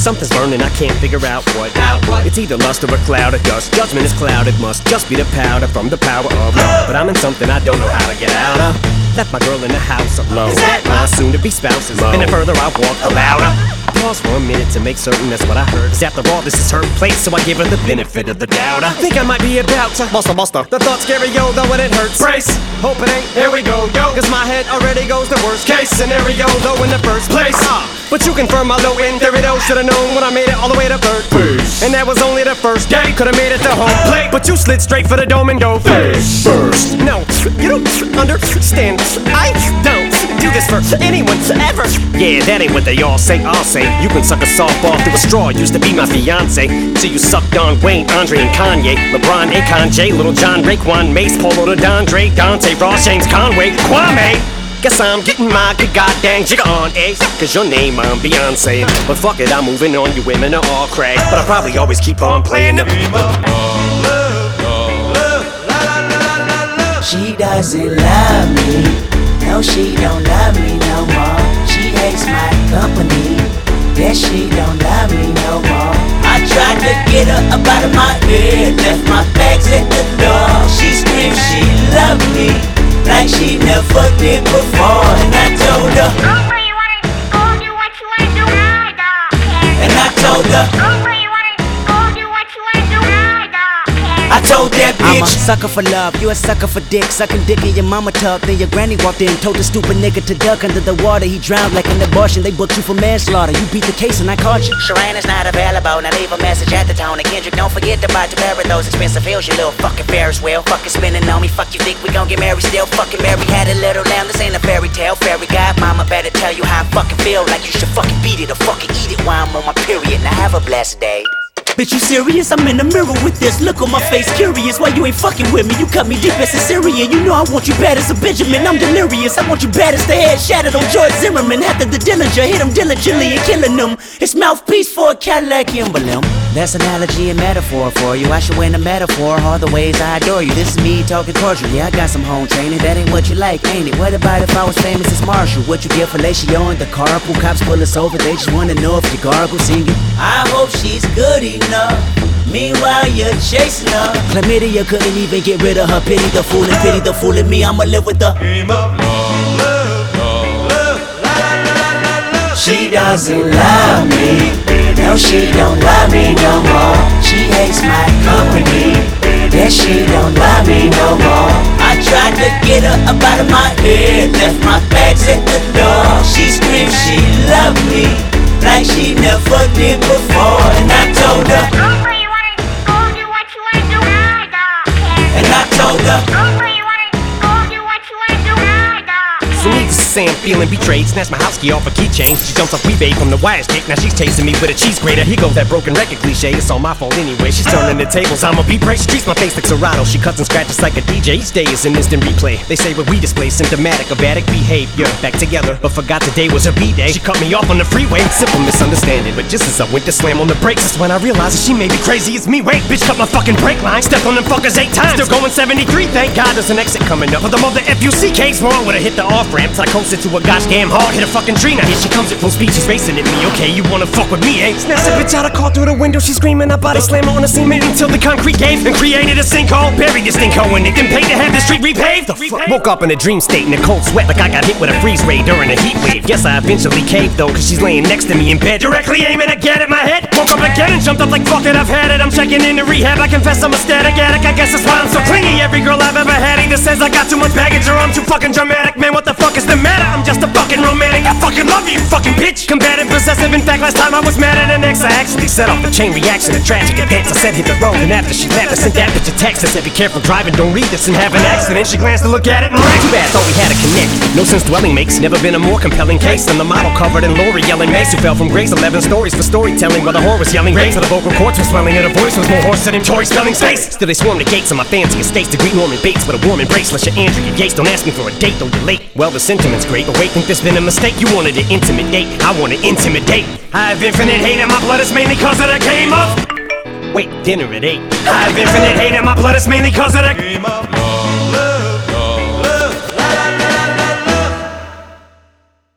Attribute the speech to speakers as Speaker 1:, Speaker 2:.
Speaker 1: Something's burning, I can't figure out what. It's either lust or a cloud of dust. Judgment is clouded, must just be the powder from the power of love. But I'm in something I don't know how to get out of. Left my girl in the house alone. My soon-to-be spouses, and the further I walk, the louder. Pause for a minute to make certain that's what I heard. Cause after all, this is her place, so I give her the benefit of the doubt. I think I might be about to buster. The thought scary, yo, though it hurts. Brace, hope it ain't, here we go, yo. Cause my head already goes the worst case scenario, though in the first place. But you confirm my low end theory, though. Should've known when I made it all the way to third base. And that was only the first day, could've made it to home plate. But you slid straight for the dome and go face first. No, you don't understand. I don't do this for anyone ever. Yeah, that ain't what they all say. I'll say you can suck a softball through a straw. Used to be my fiance, so you sucked on Wayne, Andre, and Kanye, LeBron, Akon, Jay, Little John, Raekwon, Mace, Polo, to Dondre, Dante, Ross, James, Conway, Kwame. Guess I'm getting my good goddamn jigger on, eh? Cause your name, I'm Beyonce. But fuck it, I'm moving on. You women are all crack, but I probably always keep on playing the game of love.
Speaker 2: She doesn't love me. No, she don't love me no more. She hates my company. Yes, she don't love me no more. I tried to get her up out of my head, left my bags at the door. She screamed she loved me like she never did before. And I told her,
Speaker 3: go where you wanna go, do what you wanna do, I don't care.
Speaker 2: And I told her,
Speaker 3: go where you wanna go, do what you wanna do, I don't care.
Speaker 2: I told that bitch,
Speaker 4: I'm a sucker for love, you a sucker for dick. Sucking dick in your mama tub. Then your granny walked in, told the stupid nigga to duck under the water. He drowned like an abortion. They booked you for manslaughter. You beat the case and I caught you.
Speaker 5: Sharon is not available. Now leave a message at the tone. And Kendrick, don't forget to buy 2 pair of those expensive heels. You little fucking Ferris wheel. Fucking spinning on me. Fuck you think we gon' get married still? Fucking Mary had a little lamb. This ain't a fairy tale. Fairy godmama better tell you how I fucking feel. Like you should fucking beat it or fucking eat it while I'm on my period. Now have a blessed day.
Speaker 4: Bitch, you serious? I'm in the mirror with this look on my face, curious. Why you ain't fucking with me? You cut me deep as a Syrian. You know I want you bad as a Benjamin. I'm delirious. I want you bad as the head shattered on George Zimmerman. After the Dillinger hit him diligently and killing him. His mouthpiece for a Cadillac emblem. That's analogy and metaphor for you. I should win a metaphor. All the ways I adore you. This is me talking cordial. Yeah, I got some home training. That ain't what you like, ain't it? What about if I was famous as Marshall? What you get fellatio in the carpool? Cops pull us over. They just wanna know if you gargle singing.
Speaker 2: I hope she's good enough. Meanwhile you're chasing her.
Speaker 4: Chlamydia couldn't even get rid of her. Pity the fool and pity the fool in me. I'ma live with the
Speaker 6: game of love.
Speaker 2: She doesn't love me. No, she don't love me no more. She hates my company. Yes, she don't love me no more. I tried to get her up out of my head, left my bags at the door. She screamed she loved me like she never did before. And I told her,
Speaker 3: go where you wanna go, do what you wanna do, I don't care.
Speaker 2: and I told her,
Speaker 3: go where you wanna go, do what you wanna do, I don't care.
Speaker 1: So needless to say, I'm feeling betrayed. Snatched my house key off a keychain. She jumps off WeBay from the wires kick. Now she's chasing me with a cheese grater. Here goes that broken record cliche. It's all my fault anyway. She's turning the tables. I'm a beat break. She treats my face like Serato. She cuts and scratches like a DJ. Each day is an instant replay. They say what we display symptomatic of addict behavior. Back together, but forgot today was her B-day. She cut me off on the freeway. Simple misunderstanding. But just as I went to slam on the brakes, that's when I realized that she may be crazy as me. Wait, bitch, cut my fucking brake line. Stepped on them fuckers 8 times. Still going 73. Thank God there's an exit coming up. But the mother FUCK's wrong. Would've hit the off-ramp. I coasted to a gosh damn hard. Hit a fucking tree. Now here she comes at full speed. She's racing at me. Okay, you wanna fuck with me, eh? Snatched the bitch out of car through the window. She's screaming. I body slam her on the cement until the concrete gave and created a sinkhole. Buried this stinko in it. Then paid to have the street repaved. The fuck? Woke up in a dream state in a cold sweat like I got hit with a freeze ray during a heat wave. Guess I eventually caved though, cause she's laying next to me in bed, directly aiming again at my head. Woke up again and jumped up like fuck it, I've had it. I'm checking into rehab. I confess I'm a static addict. I guess that's why I'm so clingy. Every girl I've ever had either says I got too much baggage or I'm too fucking dramatic. Man, what the fuck is the matter? I'm just a fucking romantic. I fucking love you, you fucking bitch. Combative, possessive. In fact, last time I was mad at an ex, I actually set off the chain reaction of tragic events. I said hit the road, and after she left, I sent that bitch a text. I said be careful driving, don't read this and have an accident. She glanced to look at it and ran. Too bad, thought we had a connect. No sense dwelling makes never been a more compelling case than the model covered in Lori yelling Mace, who fell from grace. 11 stories for storytelling while the whore was yelling raise. So the vocal cords were swelling and her voice was more hoarse than Tori spelling space. Still they swarm the gates of my fancy estates to greet Norman Bates with a warm embrace. Unless you're Andrea Yates, don't ask me for a date, though you're late. Well, the sentiment's great, but wait, think there's been a mistake. You wanted an intimate date, I want to intimidate. I have infinite hate and my blood is mainly cause of the game of. Wait, dinner at 8. I have infinite hate and my blood is mainly cause of the
Speaker 6: Game of love.